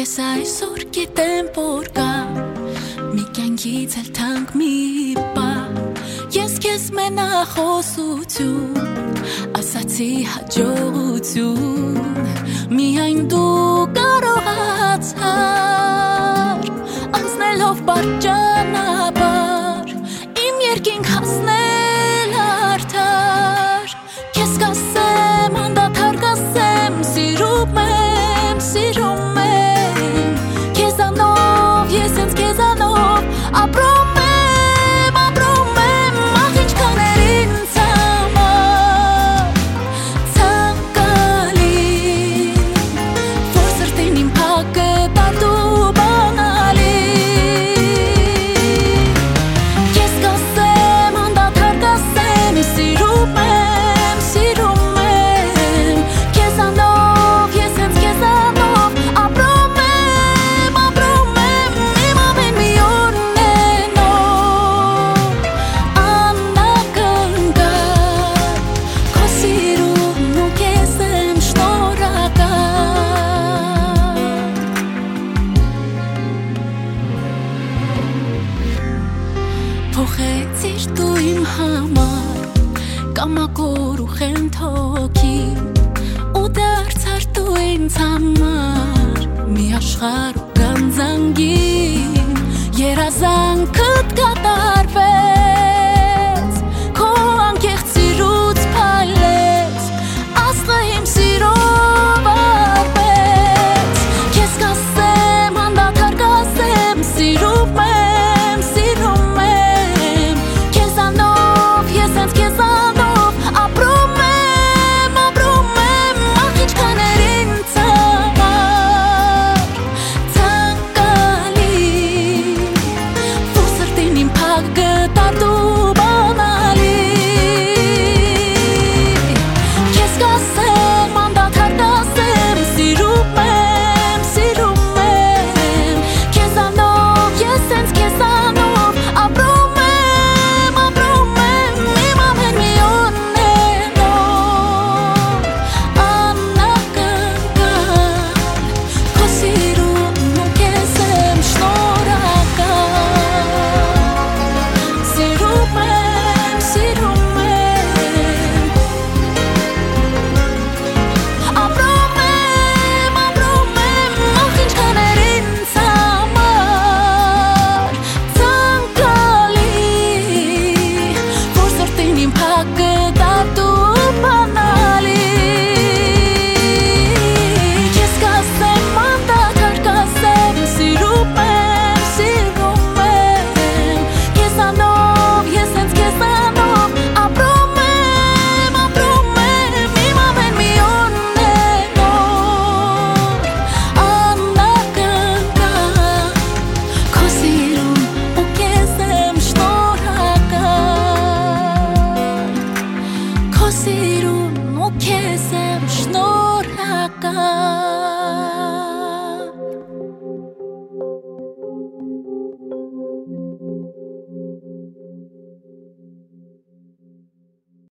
Ես այսօր գիտեմ որ կա մի կյանքից էլ թանկ մի բան Ես քեզ մենախոսություն ասացի հաջողություն Միայն դու կարողացար անցնելով պատճանաբար իմ երկինք հասնել արդար Քեզ կասեմ անդադար կասեմ սիրում եմ սիրում եմ Քեզանով ես ինձ քեզանով ապրում եմ ահ ինչքան էր ինձ համար ցանկալի որ սրտին իմ փակը դու բանալի Քեզ կասեմ անդադար կասեմ սիրում եմ սիրում եմ Քեզանով ես ինձ քեզանով ապրում եմ իմ ամեն մի օրն է նոր անակնկալ քո սիրուն ու քեզ եմ շնորհակալ Փոխեցիր դու իմ համար կամակոր ու խենթոքի ու դարձար դու ինձ համար մի աշխարհ ու գանձանգին երազանքդ կատարվեց քո անկեղծ սիրուց փայլեց աստղը իմ սիրով արվեց Քեզ կասեմ անդադար կասեմ սիրում եմ սիրում եմ Քեզանով ես ինձ քեզանով ապրում եմ ահ ինչքան էր ինձ համար ցանկալի որ սրտին իմ փակը դու բանալի Քեզ կասեմ անդադար կասեմ սիրում եմ Քեզանով ես ինձ քեզանով ապրում եմ իմ ամեն մի օրն է նոր անակնկալ քո սիրուն ու քեզ եմ շնորհակալ Սիրում եմ ապրում եմ ահ ինչքան էր ինձ համար ցանկալի որ սրտին իմ փակը դու բանալի Քեզ կասեմ անդադար կասեմ սիրում եմ Քեզանով ես ինձ քեզանով ապրում եմ իմ ամեն մի օրն է նոր անակնկալ քո սիրուն ու քեզ եմ շնորհակալ Քո սիրուն ու քեզ եմ շնորհակալ